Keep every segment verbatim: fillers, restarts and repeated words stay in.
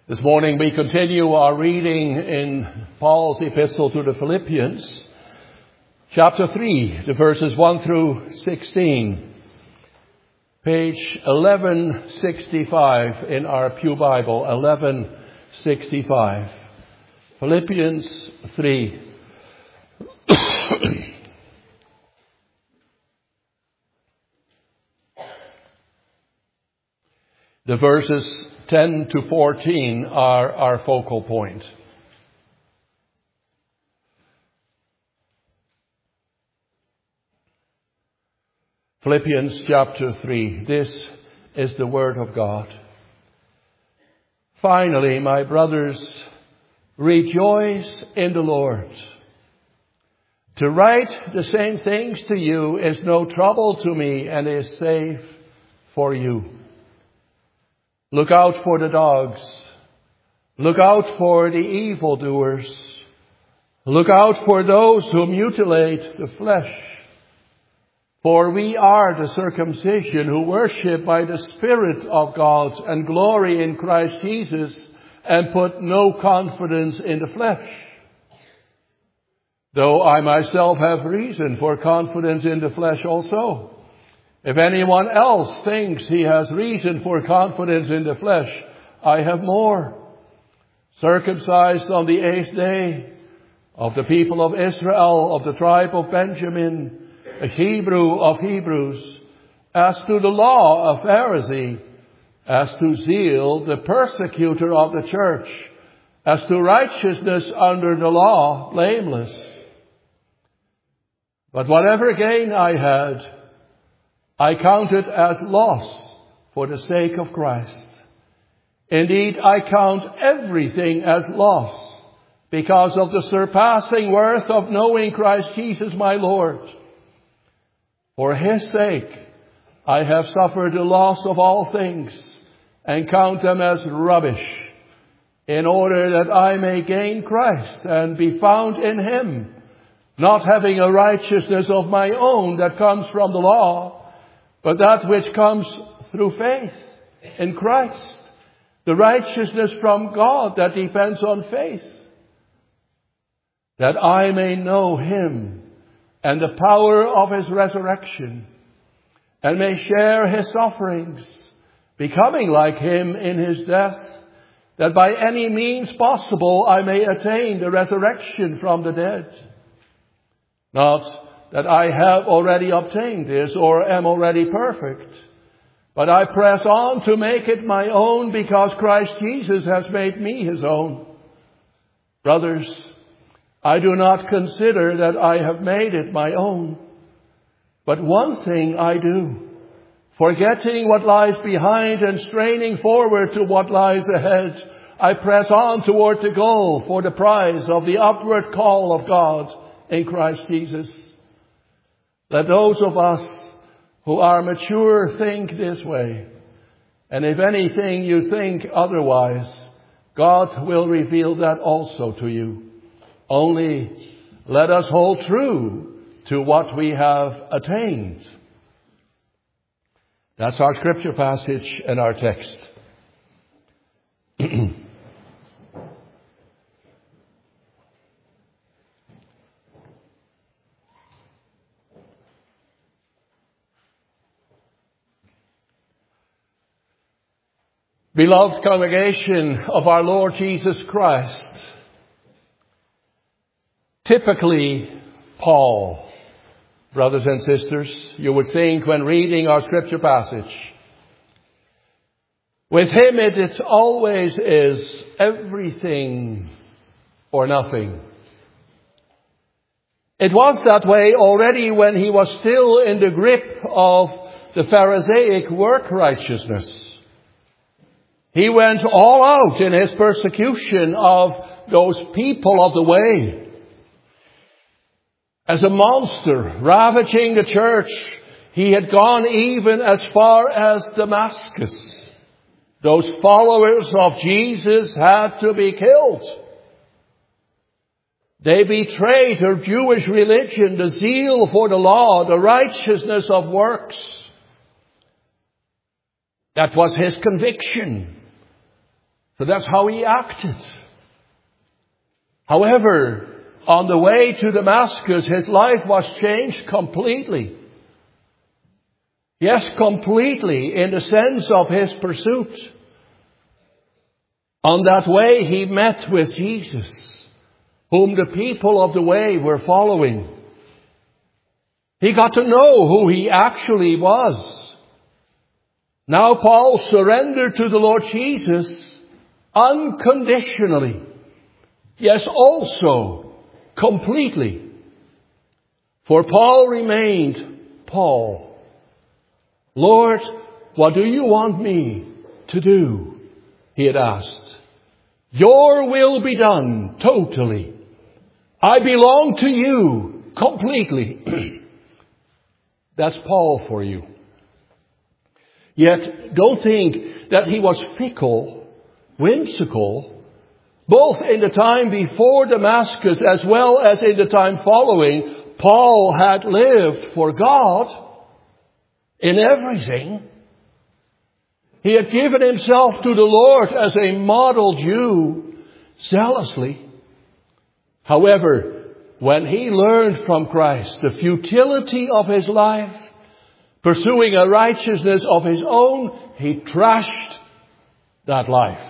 This morning we continue our reading in Paul's epistle to the Philippians, chapter three, the verses one through sixteen. Page eleven sixty-five in our Pew Bible, eleven sixty-five. Philippians three. The verses ten to fourteen are our focal point. Philippians chapter three. This is the word of God. Finally, my brothers, rejoice in the Lord. To write the same things to you is no trouble to me and is safe for you. Look out for the dogs. Look out for the evildoers. Look out for those who mutilate the flesh. For we are the circumcision who worship by the Spirit of God and glory in Christ Jesus and put no confidence in the flesh. Though I myself have reason for confidence in the flesh also. If anyone else thinks he has reason for confidence in the flesh, I have more. Circumcised on the eighth day, of the people of Israel, of the tribe of Benjamin, a Hebrew of Hebrews, as to the law, a Pharisee, as to zeal, the persecutor of the church, as to righteousness under the law, blameless. But whatever gain I had, I count it as loss for the sake of Christ. Indeed, I count everything as loss because of the surpassing worth of knowing Christ Jesus my Lord. For his sake, I have suffered the loss of all things and count them as rubbish, in order that I may gain Christ and be found in him, not having a righteousness of my own that comes from the law, but that which comes through faith in Christ, the righteousness from God that depends on faith, that I may know him and the power of his resurrection, and may share his sufferings, becoming like him in his death, that by any means possible I may attain the resurrection from the dead. Not that I have already obtained this or am already perfect, but I press on to make it my own because Christ Jesus has made me his own. Brothers, I do not consider that I have made it my own, but one thing I do, forgetting what lies behind and straining forward to what lies ahead, I press on toward the goal for the prize of the upward call of God in Christ Jesus. Let those of us who are mature think this way. And if anything you think otherwise, God will reveal that also to you. Only let us hold true to what we have attained. That's our scripture passage and our text. Beloved congregation of our Lord Jesus Christ, typically Paul, brothers and sisters, you would think when reading our scripture passage, with him it is always is everything or nothing. It was that way already when he was still in the grip of the Pharisaic work righteousness. He went all out in his persecution of those people of the way. As a monster ravaging the church, he had gone even as far as Damascus. Those followers of Jesus had to be killed. They betrayed her Jewish religion, the zeal for the law, the righteousness of works. That was his conviction. So that's how he acted. However, on the way to Damascus, his life was changed completely. Yes, completely, in the sense of his pursuit. On that way, he met with Jesus, whom the people of the way were following. He got to know who he actually was. Now Paul surrendered to the Lord Jesus unconditionally. Yes, also completely. For Paul remained Paul. Lord, what do you want me to do? He had asked. Your will be done totally. I belong to you completely. That's Paul for you. Yet don't think that he was fickle, whimsical, both in the time before Damascus as well as in the time following. Paul had lived for God in everything. He had given himself to the Lord as a model Jew zealously. However, when he learned from Christ the futility of his life, pursuing a righteousness of his own, he trashed that life.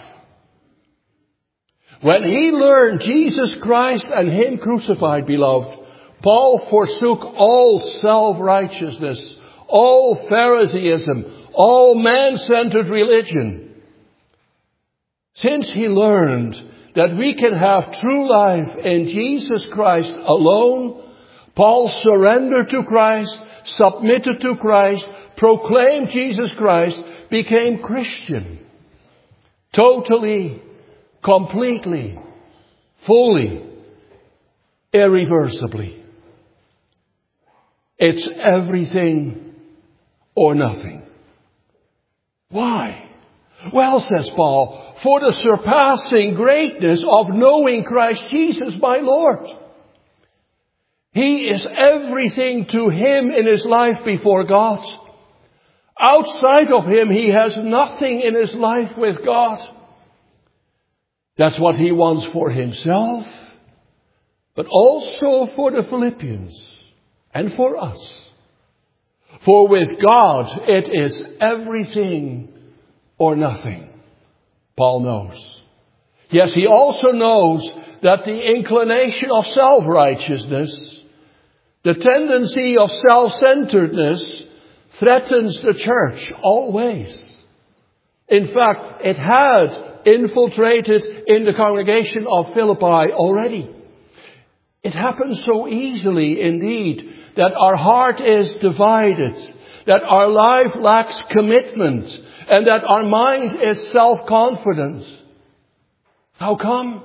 When he learned Jesus Christ and him crucified, beloved, Paul forsook all self-righteousness, all Pharisaism, all man-centered religion. Since he learned that we can have true life in Jesus Christ alone, Paul surrendered to Christ, submitted to Christ, proclaimed Jesus Christ, became Christian. Totally, completely, fully, irreversibly. It's everything or nothing. Why? Well, says Paul, for the surpassing greatness of knowing Christ Jesus my Lord. He is everything to him in his life before God. Outside of him, he has nothing in his life with God. That's what he wants for himself, but also for the Philippians and for us. For with God, it is everything or nothing. Paul knows. Yes, he also knows that the inclination of self-righteousness, the tendency of self-centeredness, threatens the church always. In fact, it had infiltrated in the congregation of Philippi already. It happens so easily indeed that our heart is divided, that our life lacks commitment, and that our mind is self-confident. How come?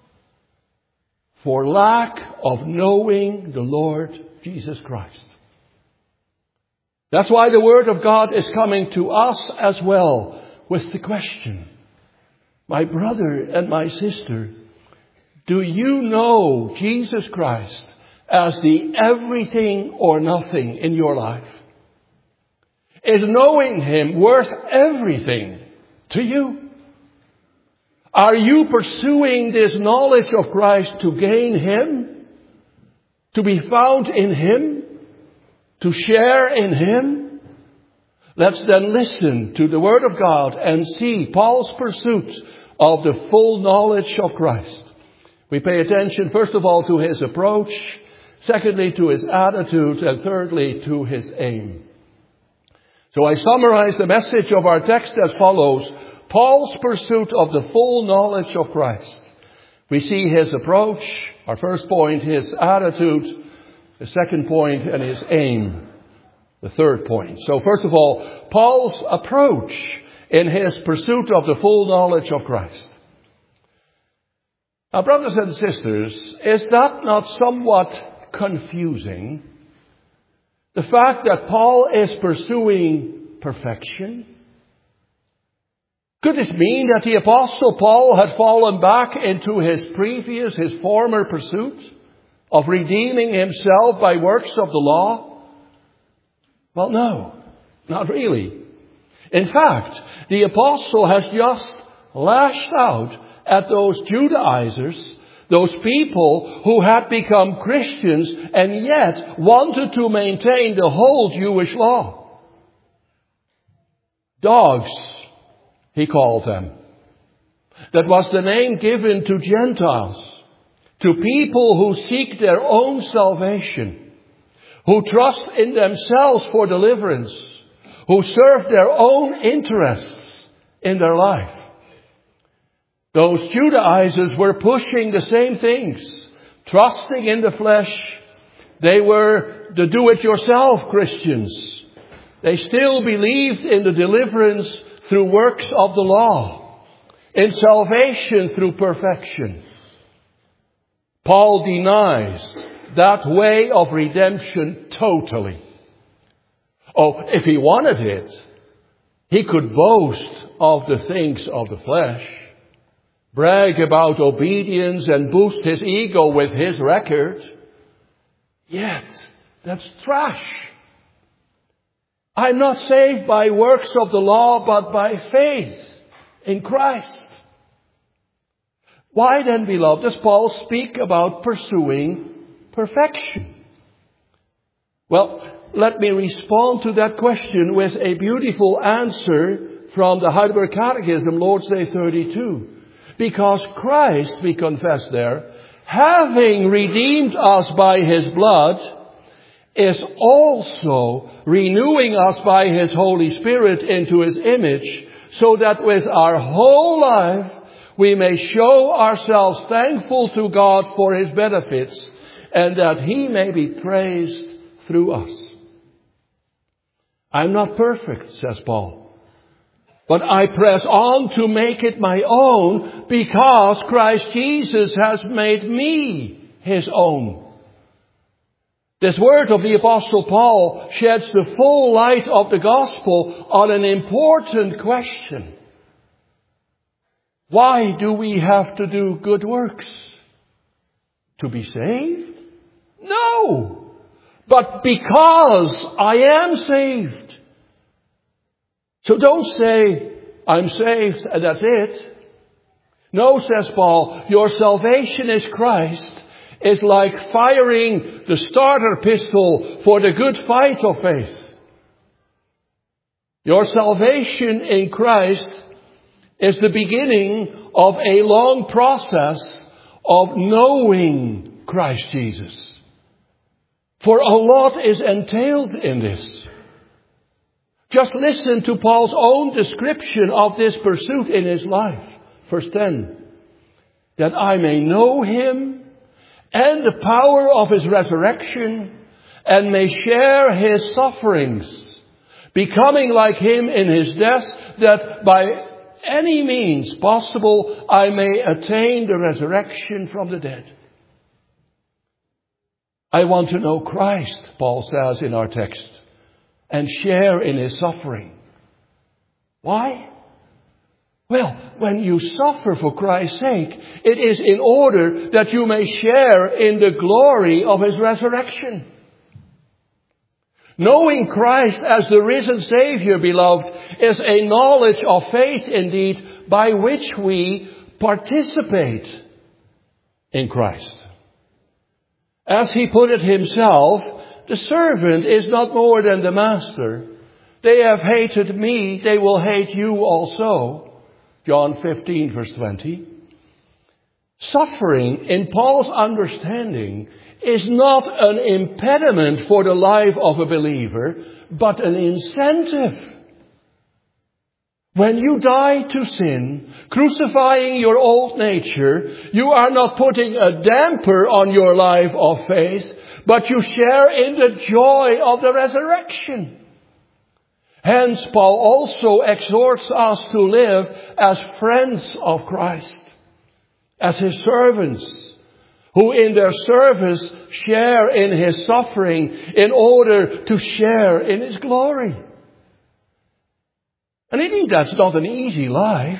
For lack of knowing the Lord Jesus Christ. That's why the Word of God is coming to us as well with the question, my brother and my sister, do you know Jesus Christ as the everything or nothing in your life? Is knowing Him worth everything to you? Are you pursuing this knowledge of Christ to gain Him? To be found in Him? To share in Him? Let's then listen to the Word of God and see Paul's pursuit of the full knowledge of Christ. We pay attention, first of all, to his approach, secondly, to his attitude, and thirdly, to his aim. So I summarize the message of our text as follows. Paul's pursuit of the full knowledge of Christ. We see his approach, our first point, his attitude, the second point, and his aim, the third point. So first of all, Paul's approach in his pursuit of the full knowledge of Christ. Now, brothers and sisters, is that not somewhat confusing? The fact that Paul is pursuing perfection? Could this mean that the Apostle Paul had fallen back into his previous, his former pursuit of redeeming himself by works of the law? Well, no, not really. In fact, the Apostle has just lashed out at those Judaizers, those people who had become Christians and yet wanted to maintain the whole Jewish law. Dogs, he called them. That was the name given to Gentiles, to people who seek their own salvation, who trust in themselves for deliverance, who serve their own interests in their life. Those Judaizers were pushing the same things, trusting in the flesh. They were the do-it-yourself Christians. They still believed in the deliverance through works of the law, in salvation through perfection. Paul denies that way of redemption totally. Oh, if he wanted it, he could boast of the things of the flesh, brag about obedience and boost his ego with his record. Yet, that's trash. I'm not saved by works of the law, but by faith in Christ. Why then, beloved, does Paul speak about pursuing perfection? Well, let me respond to that question with a beautiful answer from the Heidelberg Catechism, Lord's Day thirty-two. Because Christ, we confess there, having redeemed us by his blood, is also renewing us by his Holy Spirit into his image, so that with our whole life we may show ourselves thankful to God for his benefits, and that he may be praised through us. I'm not perfect, says Paul, but I press on to make it my own because Christ Jesus has made me his own. This word of the Apostle Paul sheds the full light of the gospel on an important question. Why do we have to do good works? To be saved? No! But because I am saved. So don't say, I'm saved and that's it. No, says Paul, your salvation is Christ. Is like firing the starter pistol for the good fight of faith. Your salvation in Christ is the beginning of a long process of knowing Christ Jesus. For a lot is entailed in this. Just listen to Paul's own description of this pursuit in his life. Verse ten. That I may know him and the power of his resurrection, and may share his sufferings, becoming like him in his death, that by any means possible I may attain the resurrection from the dead. I want to know Christ, Paul says in our text, and share in his suffering. Why? Well, when you suffer for Christ's sake, it is in order that you may share in the glory of his resurrection. Knowing Christ as the risen Savior, beloved, is a knowledge of faith indeed by which we participate in Christ. As he put it himself, the servant is not more than the master. They have hated me, they will hate you also. John fifteen, verse twenty. Suffering, in Paul's understanding, is not an impediment for the life of a believer, but an incentive. When you die to sin, crucifying your old nature, you are not putting a damper on your life of faith, but you share in the joy of the resurrection. Hence, Paul also exhorts us to live as friends of Christ, as his servants, who in their service share in his suffering in order to share in his glory. And indeed, that's not an easy life.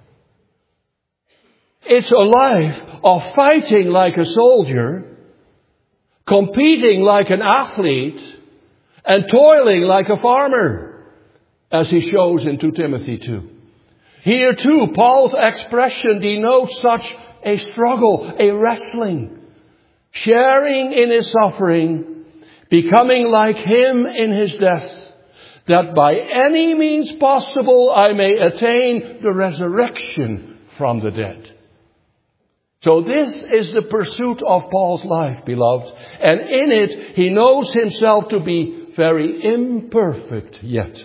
It's a life of fighting like a soldier, competing like an athlete, and toiling like a farmer, as he shows in Second Timothy two. Here too, Paul's expression denotes such a struggle, a wrestling, sharing in his suffering, becoming like him in his death, that by any means possible I may attain the resurrection from the dead. So this is the pursuit of Paul's life, beloved. And in it, he knows himself to be very imperfect yet.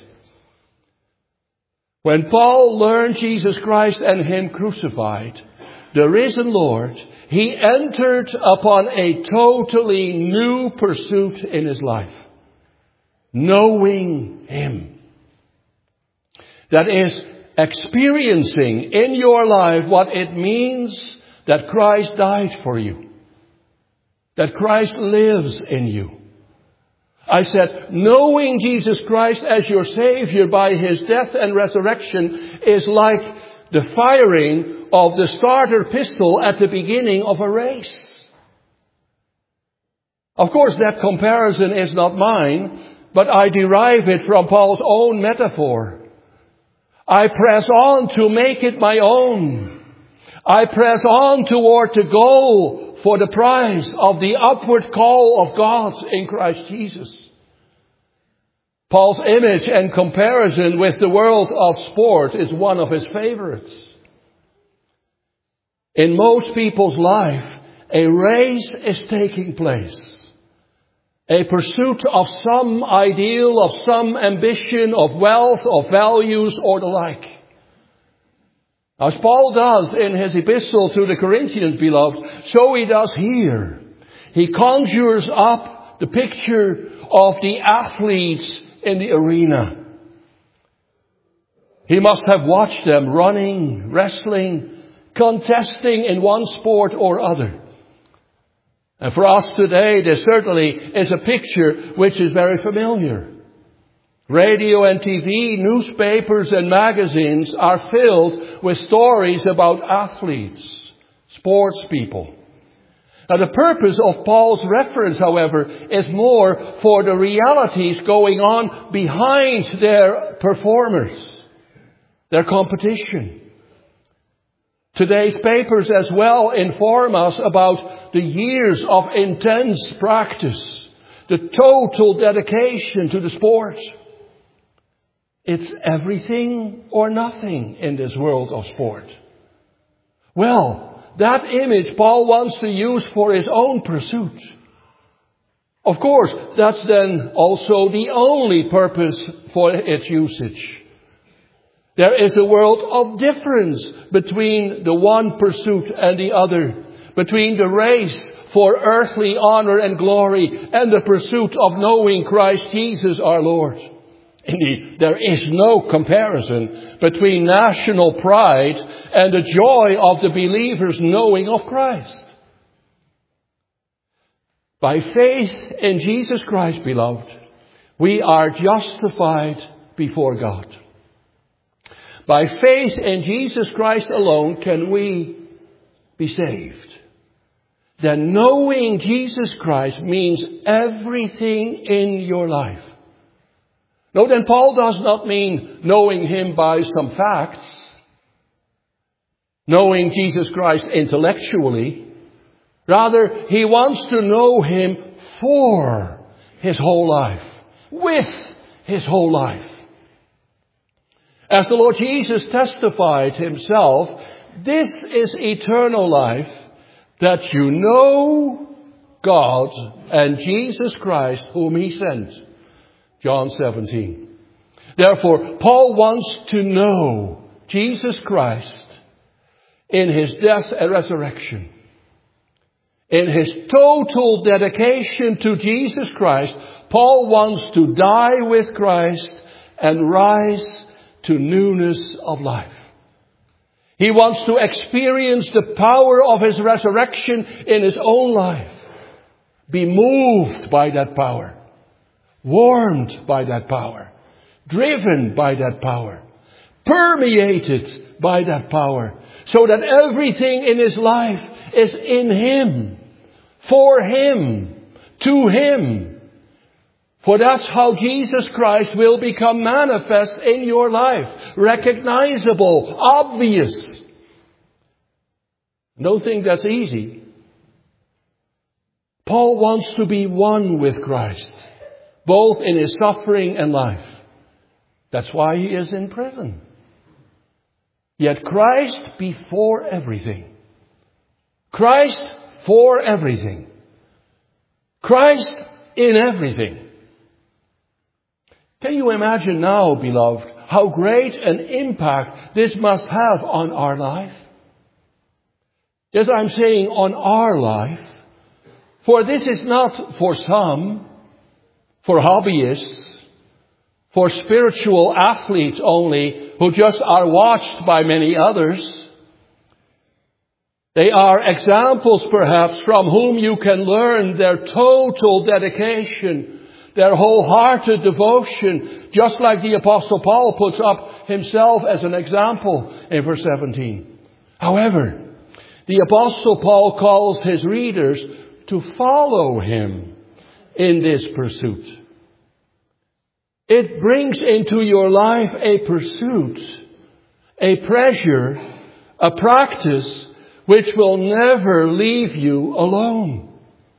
When Paul learned Jesus Christ and him crucified, the risen Lord, he entered upon a totally new pursuit in his life. Knowing him. That is, experiencing in your life what it means that Christ died for you. That Christ lives in you. I said, knowing Jesus Christ as your Savior by his death and resurrection is like the firing of the starter pistol at the beginning of a race. Of course, that comparison is not mine, but I derive it from Paul's own metaphor. I press on to make it my own. I press on toward the goal for the prize of the upward call of God in Christ Jesus. Paul's image and comparison with the world of sport is one of his favorites. In most people's life, a race is taking place. A pursuit of some ideal, of some ambition, of wealth, of values, or the like. As Paul does in his epistle to the Corinthians, beloved, so he does here. He conjures up the picture of the athletes in the arena. He must have watched them running, wrestling, contesting in one sport or other. And for us today, there certainly is a picture which is very familiar. Radio and T V, newspapers and magazines are filled with stories about athletes, sports people. Now the purpose of Paul's reference, however, is more for the realities going on behind their performers, their competition. Today's papers as well inform us about the years of intense practice, the total dedication to the sport. It's everything or nothing in this world of sport. Well, that image Paul wants to use for his own pursuit. Of course, that's then also the only purpose for its usage. There is a world of difference between the one pursuit and the other, between the race for earthly honor and glory and the pursuit of knowing Christ Jesus our Lord. Indeed, there is no comparison between national pride and the joy of the believer's knowing of Christ. By faith in Jesus Christ, beloved, we are justified before God. By faith in Jesus Christ alone can we be saved. Then knowing Jesus Christ means everything in your life. No, then Paul does not mean knowing him by some facts, knowing Jesus Christ intellectually. Rather, he wants to know him for his whole life, with his whole life. As the Lord Jesus testified himself, this is eternal life, that you know God and Jesus Christ whom he sent. John seventeen. Therefore, Paul wants to know Jesus Christ in his death and resurrection. In his total dedication to Jesus Christ, Paul wants to die with Christ and rise to newness of life. He wants to experience the power of his resurrection in his own life. Be moved by that power. Warmed by that power. Driven by that power. Permeated by that power. So that everything in his life is in him. For him. To him. For that's how Jesus Christ will become manifest in your life. Recognizable, obvious. Don't think that's easy. Paul wants to be one with Christ, both in his suffering and life. That's why he is in prison. Yet Christ before everything. Christ for everything. Christ in everything. Can you imagine now, beloved, how great an impact this must have on our life? Yes, I'm saying on our life. For this is not for some, for hobbyists, for spiritual athletes only, who just are watched by many others. They are examples, perhaps, from whom you can learn their total dedication, their wholehearted devotion, just like the Apostle Paul puts up himself as an example in verse seventeen. However, the Apostle Paul calls his readers to follow him in this pursuit. It brings into your life a pursuit, a pleasure, a practice which will never leave you alone.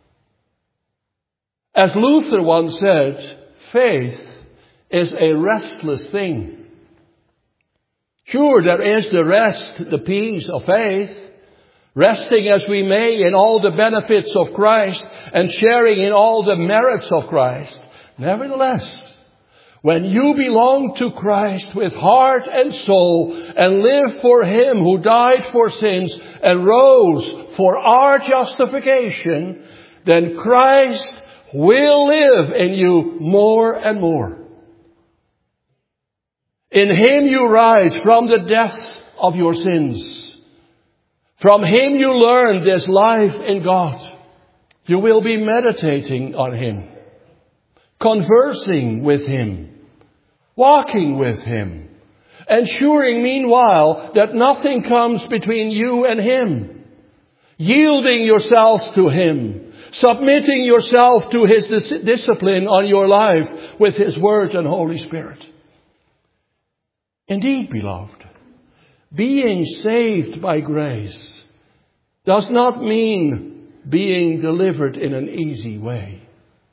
As Luther once said, faith is a restless thing. Sure, there is the rest, the peace of faith, resting as we may in all the benefits of Christ and sharing in all the merits of Christ. Nevertheless, when you belong to Christ with heart and soul and live for Him who died for sins and rose for our justification, then Christ will live in you more and more. In Him you rise from the death of your sins. From Him you learn this life in God. You will be meditating on Him, conversing with Him, walking with Him, ensuring meanwhile that nothing comes between you and Him, yielding yourselves to Him, submitting yourself to His dis- discipline on your life with His Word and Holy Spirit. Indeed, beloved, being saved by grace does not mean being delivered in an easy way.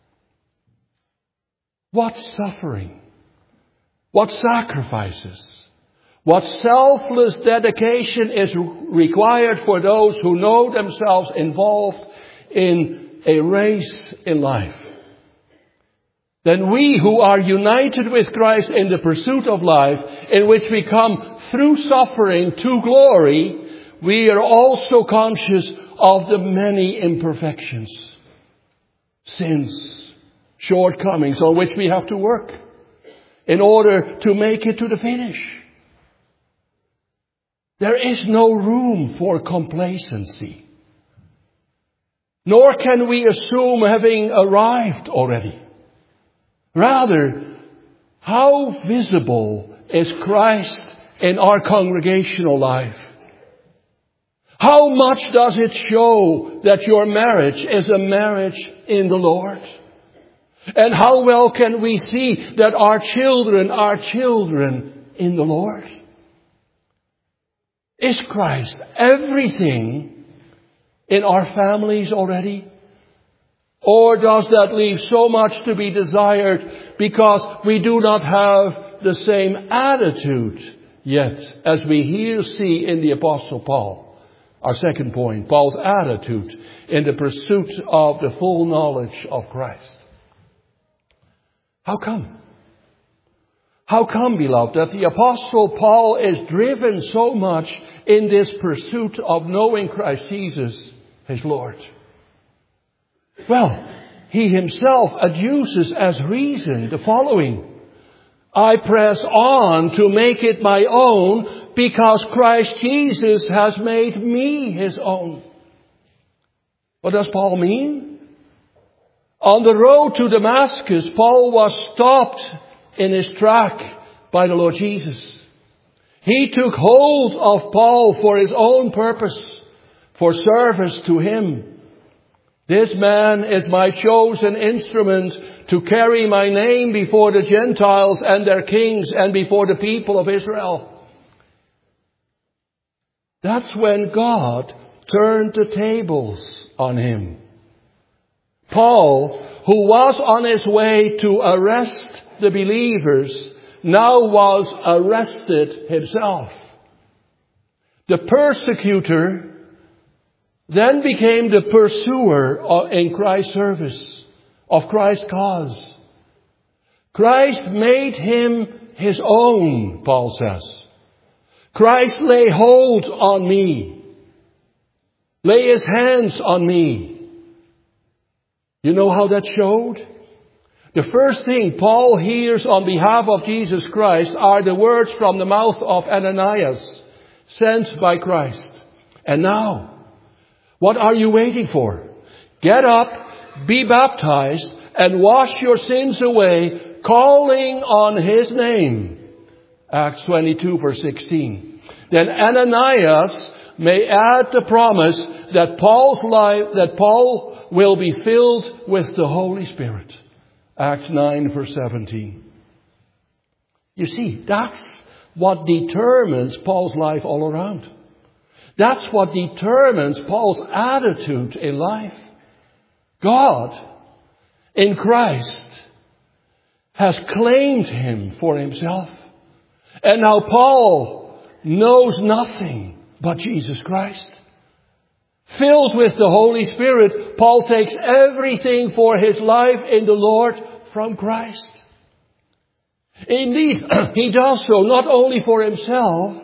What suffering, what sacrifices, what selfless dedication is required for those who know themselves involved in a race in life. Then we who are united with Christ in the pursuit of life, in which we come through suffering to glory, we are also conscious of the many imperfections, sins, shortcomings on which we have to work in order to make it to the finish. There is no room for complacency. Nor can we assume having arrived already. Rather, how visible is Christ in our congregational life? How much does it show that your marriage is a marriage in the Lord? And how well can we see that our children are children in the Lord? Is Christ everything in our families already? Or does that leave so much to be desired because we do not have the same attitude yet as we here see in the Apostle Paul? Our second point, Paul's attitude in the pursuit of the full knowledge of Christ. How come? How come, beloved, that the Apostle Paul is driven so much in this pursuit of knowing Christ Jesus, his Lord? Well, he himself adduces as reason the following. I press on to make it my own because Christ Jesus has made me his own. What does Paul mean? On the road to Damascus, Paul was stopped in his track by the Lord Jesus. He took hold of Paul for his own purpose, for service to him. This man is my chosen instrument to carry my name before the Gentiles and their kings and before the people of Israel. That's when God turned the tables on him. Paul, who was on his way to arrest the believers, now was arrested himself. The persecutor then became the pursuer in Christ's service, of Christ's cause. Christ made him his own, Paul says. Christ lay hold on me, lay his hands on me. You know how that showed? The first thing Paul hears on behalf of Jesus Christ are the words from the mouth of Ananias, sent by Christ. And now, what are you waiting for? Get up, be baptized, and wash your sins away, calling on his name. Acts twenty-two, verse sixteen. Then Ananias may add the promise that Paul's life, that Paul will be filled with the Holy Spirit. Acts nine, verse seventeen. You see, that's what determines Paul's life all around. That's what determines Paul's attitude in life. God, in Christ, has claimed him for himself. And now Paul knows nothing but Jesus Christ. Filled with the Holy Spirit, Paul takes everything for his life in the Lord from Christ. Indeed, he does so not only for himself,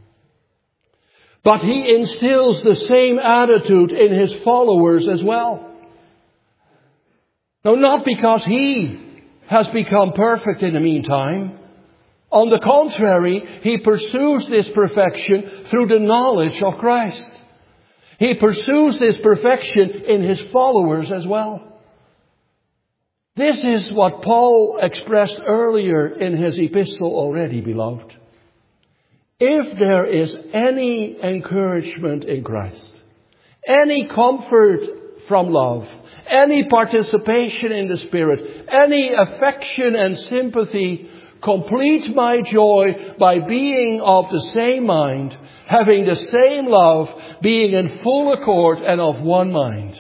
but he instills the same attitude in his followers as well. Now, not because he has become perfect in the meantime. On the contrary, he pursues this perfection through the knowledge of Christ. He pursues this perfection in his followers as well. This is what Paul expressed earlier in his epistle already, beloved. If there is any encouragement in Christ, any comfort from love, any participation in the Spirit, any affection and sympathy, complete my joy by being of the same mind, having the same love, being in full accord and of one mind.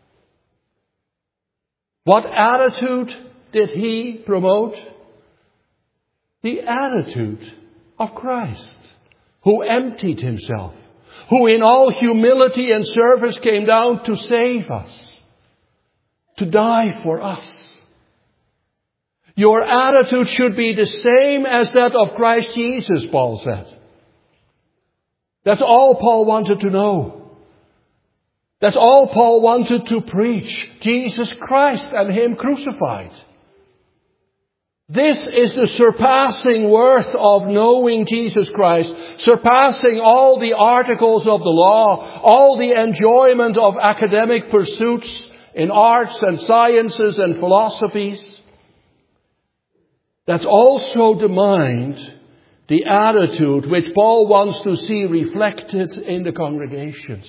What attitude did he promote? The attitude of Christ, who emptied himself, who in all humility and service came down to save us, to die for us. Your attitude should be the same as that of Christ Jesus, Paul said. That's all Paul wanted to know. That's all Paul wanted to preach. Jesus Christ and him crucified. This is the surpassing worth of knowing Jesus Christ, surpassing all the articles of the law, all the enjoyment of academic pursuits in arts and sciences and philosophies. That's also the mind, the attitude which Paul wants to see reflected in the congregations.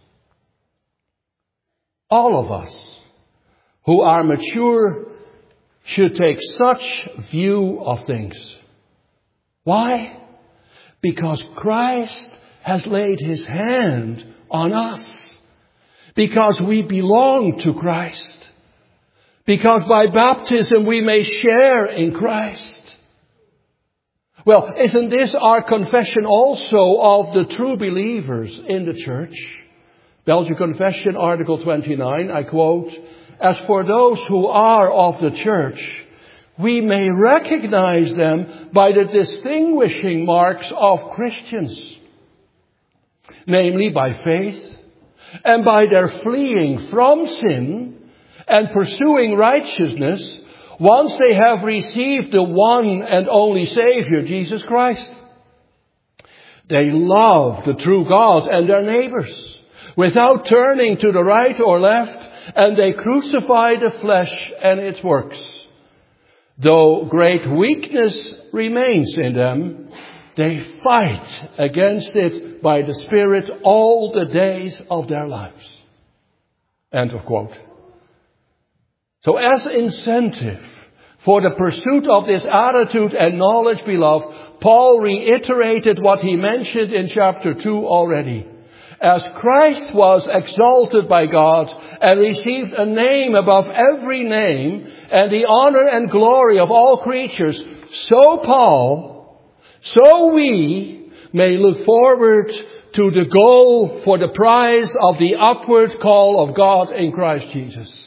All of us who are mature should take such view of things. Why? Because Christ has laid his hand on us. Because we belong to Christ. Because by baptism we may share in Christ. Well, isn't this our confession also of the true believers in the church? Belgian Confession, Article twenty-nine, I quote, "As for those who are of the church, we may recognize them by the distinguishing marks of Christians, namely by faith, and by their fleeing from sin and pursuing righteousness once they have received the one and only Savior, Jesus Christ. They love the true God and their neighbors without turning to the right or left, and they crucify the flesh and its works. Though great weakness remains in them, they fight against it by the Spirit all the days of their lives." End of quote. So as incentive for the pursuit of this attitude and knowledge, beloved, Paul reiterated what he mentioned in chapter two already. As Christ was exalted by God and received a name above every name and the honor and glory of all creatures, so Paul, so we may look forward to the goal for the prize of the upward call of God in Christ Jesus.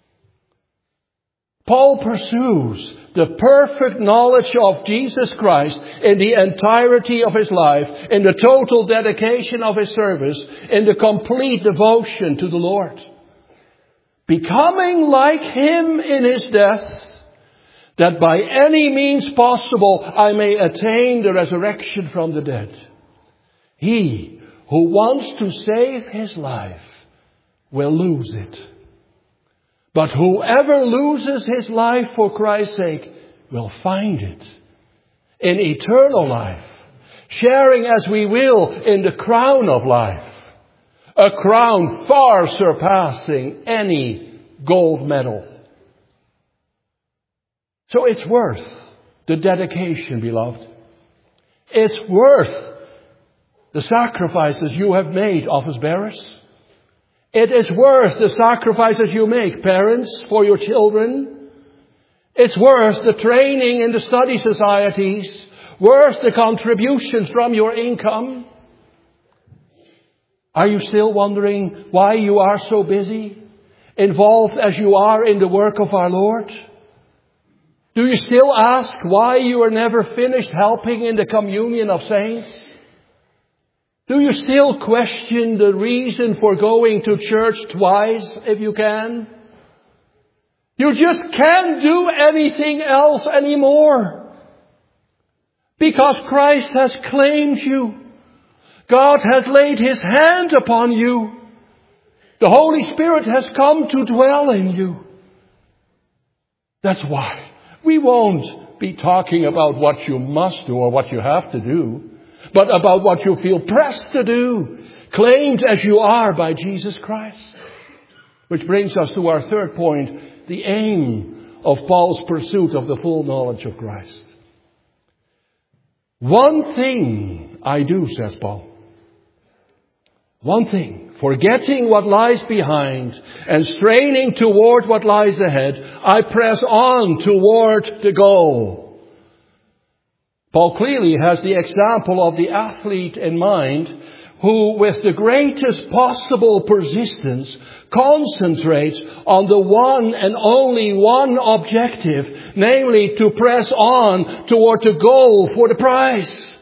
Paul pursues the perfect knowledge of Jesus Christ in the entirety of his life, in the total dedication of his service, in the complete devotion to the Lord. Becoming like him in his death, that by any means possible I may attain the resurrection from the dead. He who wants to save his life will lose it. But whoever loses his life for Christ's sake will find it in eternal life, sharing as we will in the crown of life, a crown far surpassing any gold medal. So it's worth the dedication, beloved. It's worth the sacrifices you have made, office bearers. It is worth the sacrifices you make, parents, for your children. It's worth the training in the study societies, worth the contributions from your income. Are you still wondering why you are so busy, involved as you are in the work of our Lord? Do you still ask why you are never finished helping in the communion of saints? Do you still question the reason for going to church twice if you can? You just can't do anything else anymore. Because Christ has claimed you. God has laid his hand upon you. The Holy Spirit has come to dwell in you. That's why we won't be talking about what you must do or what you have to do, but about what you feel pressed to do, claimed as you are by Jesus Christ. Which brings us to our third point, the aim of Paul's pursuit of the full knowledge of Christ. One thing I do, says Paul. One thing, forgetting what lies behind and straining toward what lies ahead, I press on toward the goal. Paul clearly has the example of the athlete in mind who, with the greatest possible persistence, concentrates on the one and only one objective, namely to press on toward the goal for the prize.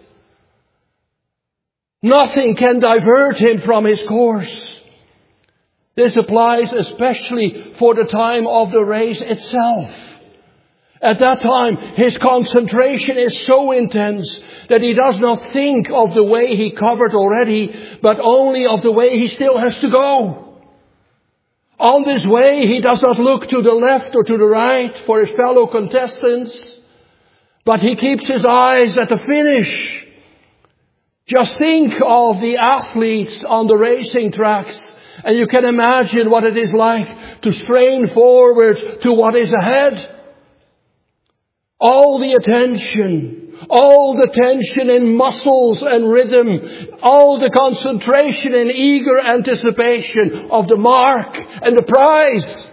Nothing can divert him from his course. This applies especially for the time of the race itself. At that time, his concentration is so intense that he does not think of the way he covered already, but only of the way he still has to go. On this way, he does not look to the left or to the right for his fellow contestants, but he keeps his eyes at the finish. Just think of the athletes on the racing tracks, and you can imagine what it is like to strain forward to what is ahead. All the attention, all the tension in muscles and rhythm, all the concentration in eager anticipation of the mark and the prize.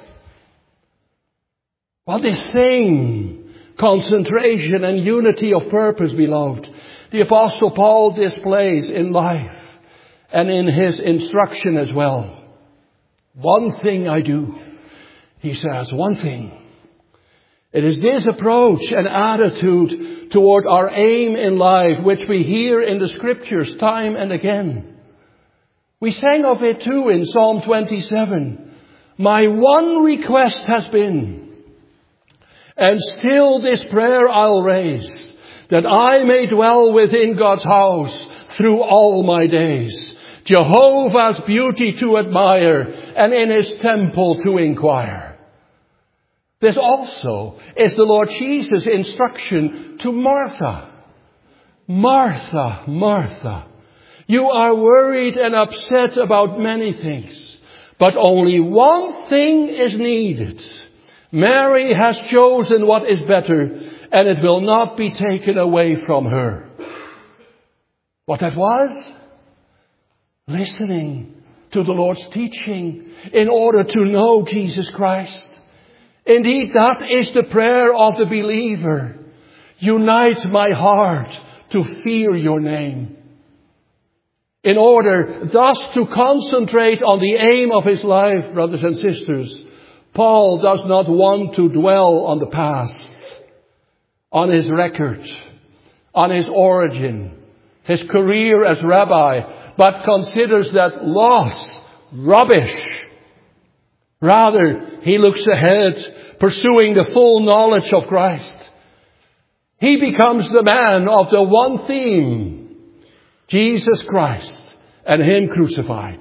Well, this same concentration and unity of purpose, beloved, the Apostle Paul displays in life and in his instruction as well. One thing I do, he says, one thing. It is this approach and attitude toward our aim in life which we hear in the Scriptures time and again. We sang of it too in Psalm twenty-seven. My one request has been, and still this prayer I'll raise, that I may dwell within God's house through all my days, Jehovah's beauty to admire, and in his temple to inquire. This also is the Lord Jesus' instruction to Martha. Martha, Martha, you are worried and upset about many things, But only one thing is needed. Mary has chosen what is better, and it will not be taken away from her. What that was? Listening to the Lord's teaching in order to know Jesus Christ. Indeed, that is the prayer of the believer. Unite my heart to fear your name. In order thus to concentrate on the aim of his life, brothers and sisters, Paul does not want to dwell on the past, on his record, on his origin, his career as rabbi, but considers that loss, rubbish. Rather, he looks ahead, pursuing the full knowledge of Christ. He becomes the man of the one theme, Jesus Christ and Him crucified.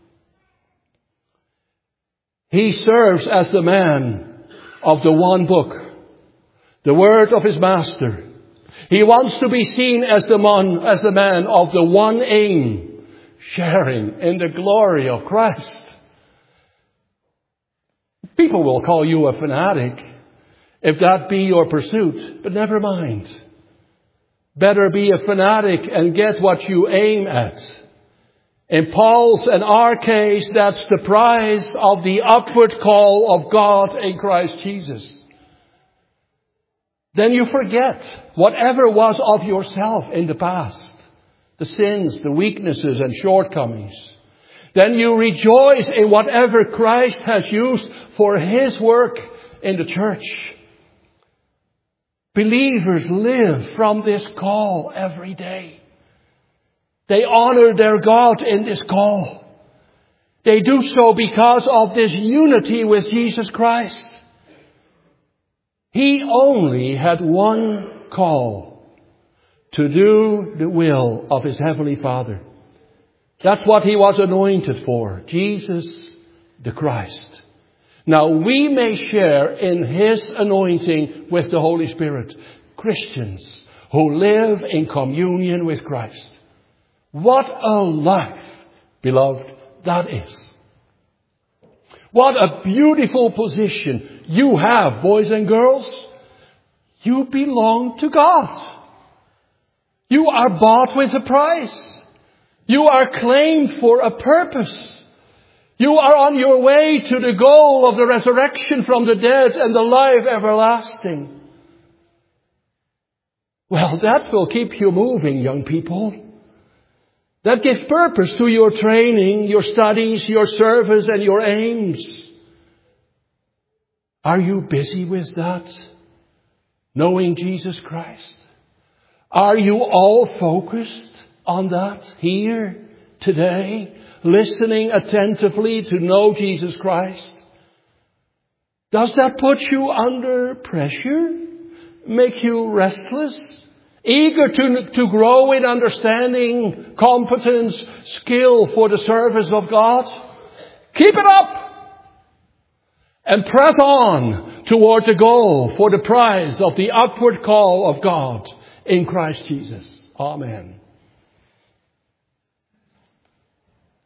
He serves as the man of the one book, the word of his master. He wants to be seen as the man, as the man of the one aim, sharing in the glory of Christ. People will call you a fanatic if that be your pursuit, but never mind. Better be a fanatic and get what you aim at. In Paul's and our case, that's the prize of the upward call of God in Christ Jesus. Then you forget whatever was of yourself in the past, the sins, the weaknesses and shortcomings. Then you rejoice in whatever Christ has used for His work in the church. Believers live from this call every day. They honor their God in this call. They do so because of this unity with Jesus Christ. He only had one call: to do the will of His Heavenly Father. That's what He was anointed for, Jesus the Christ. Now we may share in His anointing with the Holy Spirit. Christians who live in communion with Christ. What a life, beloved, that is. What a beautiful position you have, boys and girls. You belong to God. You are bought with a price. You are claimed for a purpose. You are on your way to the goal of the resurrection from the dead and the life everlasting. Well, that will keep you moving, young people. That gives purpose to your training, your studies, your service, and your aims. Are you busy with that? Knowing Jesus Christ? Are you all focused on that here, today? Listening attentively to know Jesus Christ? Does that put you under pressure? Make you restless? Eager to, to grow in understanding, competence, skill for the service of God? Keep it up! And press on toward the goal for the prize of the upward call of God in Christ Jesus. Amen.